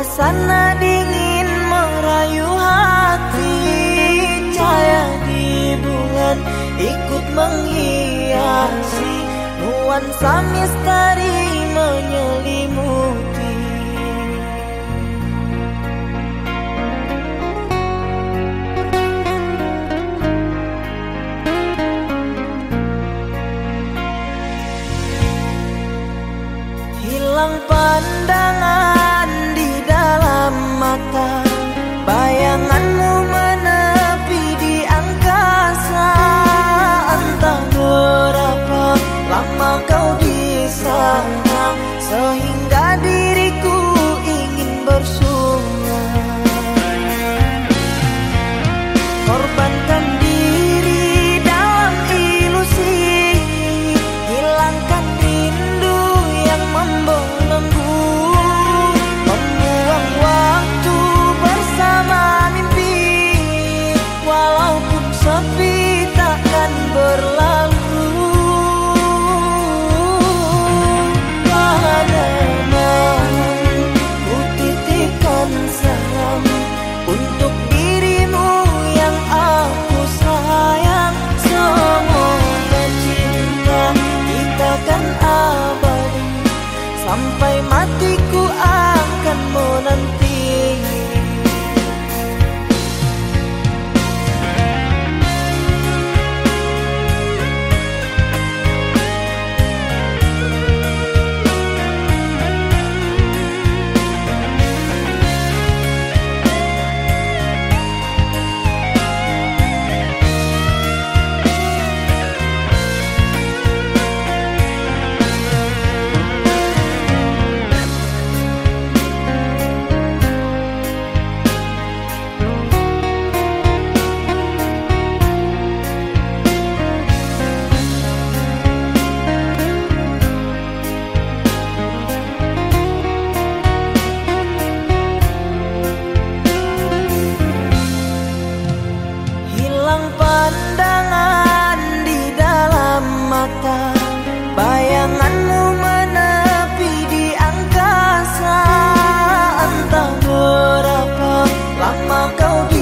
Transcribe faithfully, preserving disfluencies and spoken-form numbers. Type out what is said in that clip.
Suasana dingin merayu hati, cahaya di bulan ikut menghiasi, nuansa misteri menyelimuti. Hilang pandangan di dalam mata, bayanganmu menepi di angkasa. Entah berapa lama kau di sana, sehingga diriku ingin bersunat. Korbankan diri dalam ilusi, hilangkan rindu yang membelenggu, membuang waktu bersama mimpi, walaupun sepi takkan berlalu. Padamu ku titipkan salam untuk dirimu yang aku sayang. Semoga cinta kita kan abadi, sampai matiku akan menanti. Pandangan di dalam mata, bayanganmu menepi di angkasa. Entah berapa lama kau